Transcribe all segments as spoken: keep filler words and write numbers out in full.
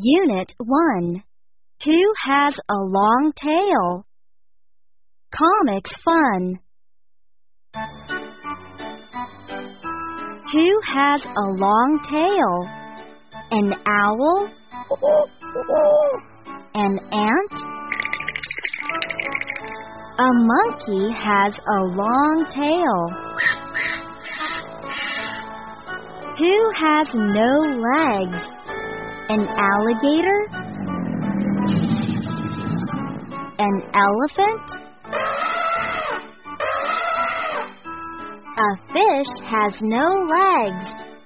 Unit one. Who has a long tail? Comics Fun. Who has a long tail? An owl? An ant? A monkey has a long tail. Who has no legs? An alligator? An elephant? A fish has no legs.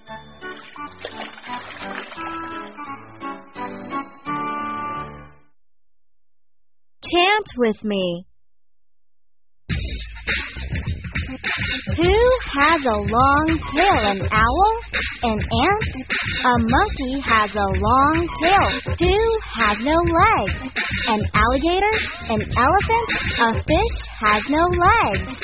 Chant with me. Who has a long tail? An owl? An ant? A monkey has a long tail. Who has no legs? An alligator? An elephant? A fish has no legs.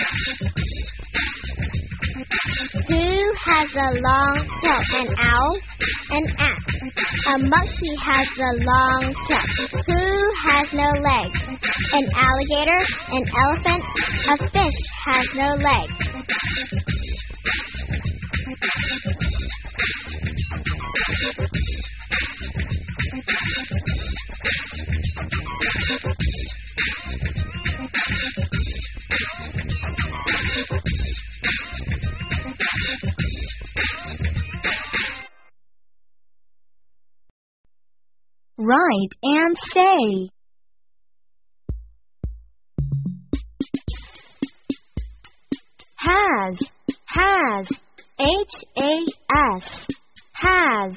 Who has a long tail? An owl? An ant? A monkey has a long tail. Who has no legs? An alligator? An elephant? A fish has no legs. Write and say. Has, has, H A S, has.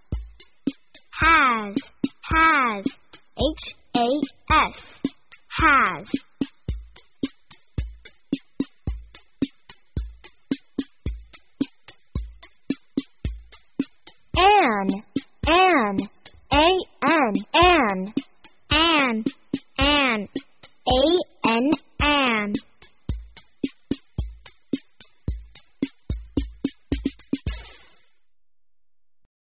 Has, has, H A S, has. An, an,